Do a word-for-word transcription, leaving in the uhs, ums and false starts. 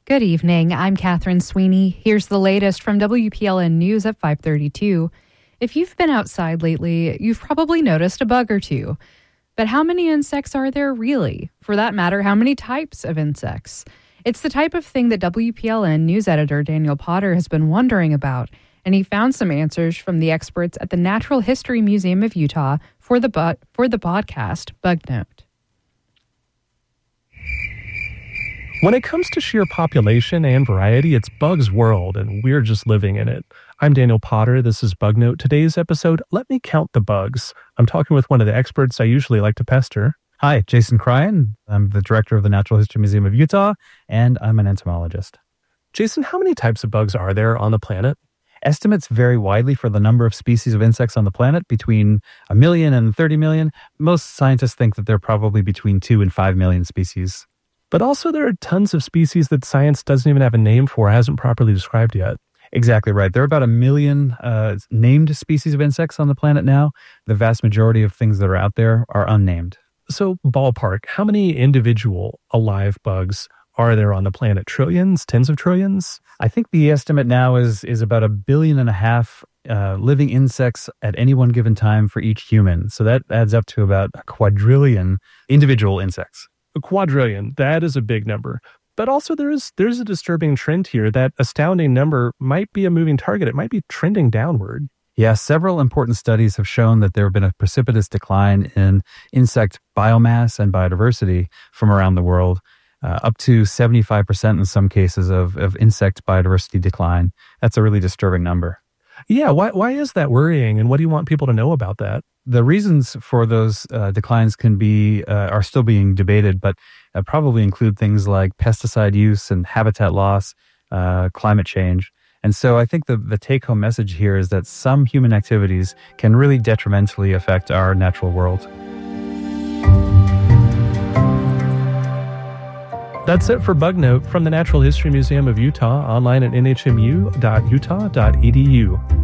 Good evening. I'm Catherine Sweeney. Here's the latest from W P L N News at five thirty-two. If you've been outside lately, you've probably noticed a bug or two. But how many insects are there really? For that matter, how many types of insects? It's the type of thing that W P L N news editor Daniel Potter has been wondering about, and he found some answers from the experts at the Natural History Museum of Utah for the bu- for the podcast Bug Note. When it comes to sheer population and variety, it's Bug's world, and we're just living in it. I'm Daniel Potter. This is Bug Note. Today's episode, Let Me Count the Bugs. I'm talking with one of the experts I usually like to pester. Hi, Jason Cryan. I'm the director of the Natural History Museum of Utah, and I'm an entomologist. Jason, how many types of bugs are there on the planet? Estimates vary widely for the number of species of insects on the planet, between a million and thirty million. Most scientists think that there are probably between two and five million species. But also there are tons of species that science doesn't even have a name for, hasn't properly described yet. Exactly right. There are about a million uh, named species of insects on the planet now. The vast majority of things that are out there are unnamed. So ballpark, how many individual alive bugs are there on the planet? Trillions? Tens of trillions? I think the estimate now is is about a billion and a half uh, living insects at any one given time for each human. So that adds up to about a quadrillion individual insects. A quadrillion, that is a big number. But also there is there's a disturbing trend here. That astounding number might be a moving target. It might be trending downward. Yeah, several important studies have shown that there have been a precipitous decline in insect biomass and biodiversity from around the world, uh, up to seventy-five percent in some cases of, of insect biodiversity decline. That's a really disturbing number. Yeah, why why is that worrying, and what do you want people to know about that? The reasons for those uh, declines can be uh, are still being debated, but uh, probably include things like pesticide use and habitat loss, uh, climate change. And so I think the, the take-home message here is that some human activities can really detrimentally affect our natural world. That's it for Bug Note from the Natural History Museum of Utah, online at n h m u dot utah dot e d u.